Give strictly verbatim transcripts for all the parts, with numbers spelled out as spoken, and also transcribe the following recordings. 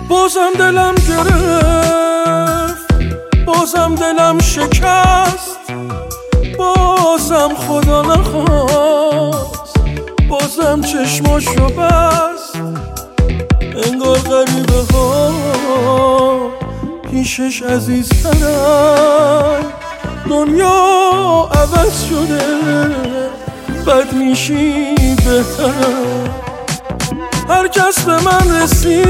بازم دلم گرفت، بازم دلم شکست، بازم خدا نخواست، بازم چشماشو بست. انگار غریبه ها پیشش عزیزترن، دنیا عوض شده بد میشی بهترن. هر کس به من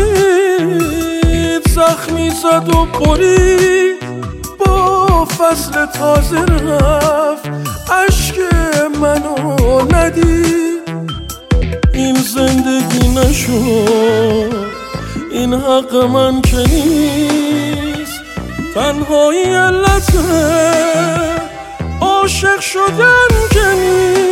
رسید زخمی زد و برید، با فصل تازه رفت عشق منو ندید. این زندگی نشد، این حق من که نیست، تنهایی علته عاشق شدن که نیست.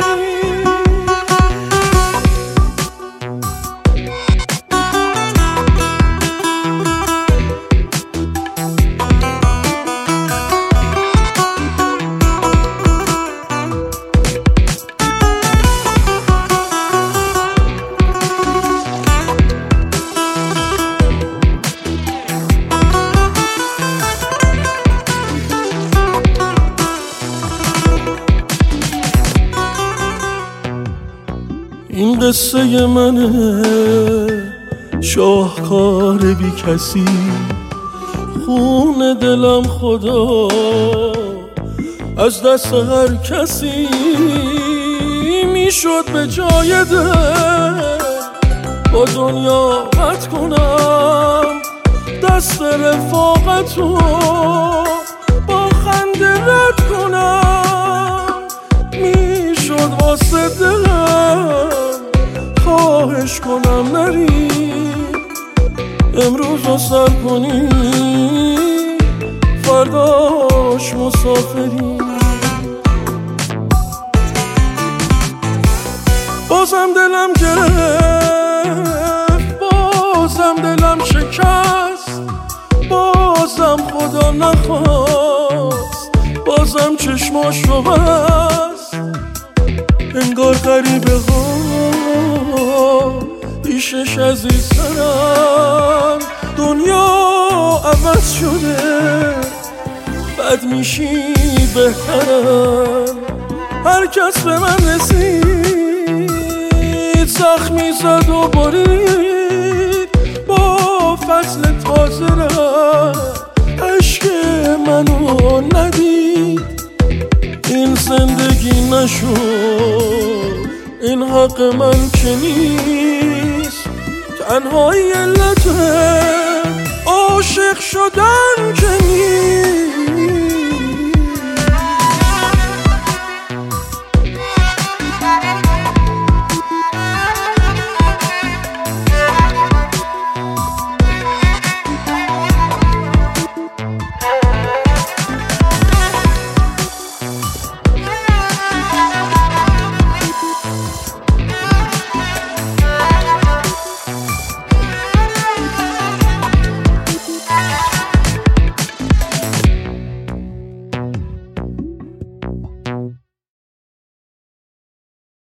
این قصه منه شاهکار بی کسی، خون دلم خدا از دست هر کسی میشد به جای دل. با دنیا قطع کنم دست رفاقتو، با خنده رد کنم میشد واسه دلم. خواهش کنم نری امروز رو سر کنی، فرداش مسافری. بازم دلم گرفت، بازم دلم شکست، بازم خدا نخواست، بازم چشماشو بست. انگار غریبه ها پیشش عزیزترن، دنیا عوض شده بد میشی بهترن. هر کس به من رسید زخمی زد و برید، با فصل تازه رفت عشق منو ندید. این زندگی نشد، این حق من که نیست، تنهایی علته عاشق شدن که نیست.